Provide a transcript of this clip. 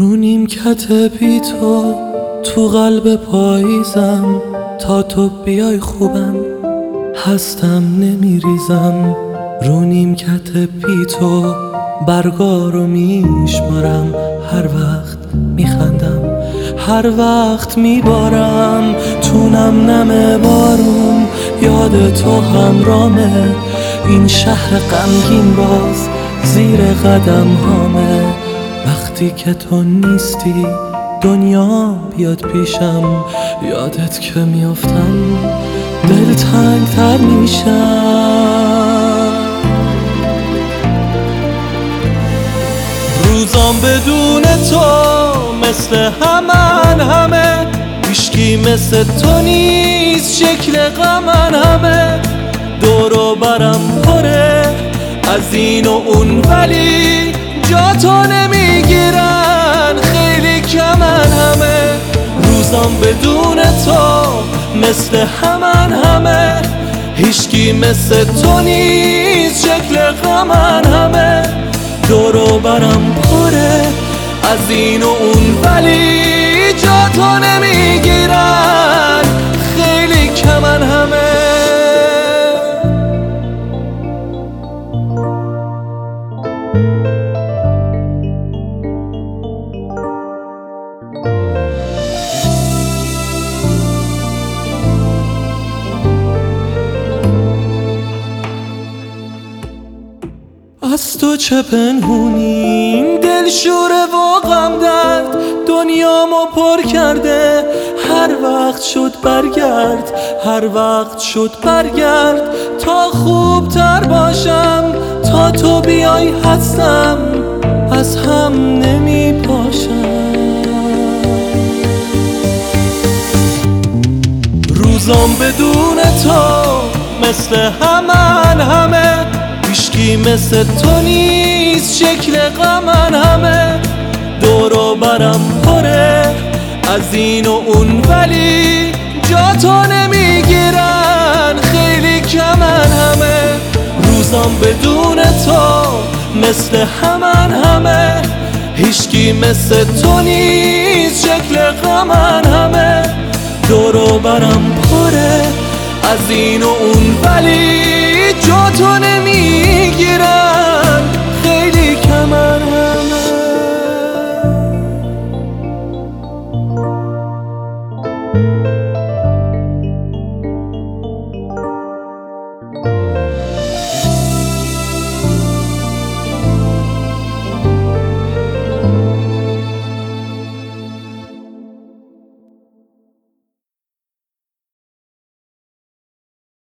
رو نیمکت بی تو قلب پاییزم، تا تو بیای خوبم هستم نمیریزم. رو نیمکت بی تو برگارو میشمارم، هر وقت میخندم هر وقت میبارم. تو نم نم بارون یاد تو همرامه، این شهر غمگین باز زیر قدم هامه. وقتی که تو نیستی دنیا بیاد پیشم، یادت که میافتم دل تنگ تر میشم. روزام بدون تو مثل همه، هیچکی مثل تو نیست شکل غمن همه. دورو برم پره از این و اون ولی جا تو نمیگیرن، خیلی کمن همه. روزام بدون تو مثل همه، هیچکی مثل تو نیست شکل غمن همه. دورو برم پره از این و اون ولی جا تو نمیگیرن، خیلی کمن همه. از تو چه پنهونیم دل شوره و غم درد، دنیامو پر کرده. هر وقت شد برگرد، هر وقت شد برگرد، تا خوب تر باشم. تا تو بیای هستم از هم نمی پاشم. روزام بدون تو مثل همه، هیچکی مثل تو نیست شکل غمن همه. دورو برم پره از این و اون ولی جا تو نمیگیرن، خیلی کمن همه. روزام بدون تو مثل همه، هیچکی مثل تو نیست شکل غمن همه. دورو برم پره از این و اون ولی جا تو نمیگیرم.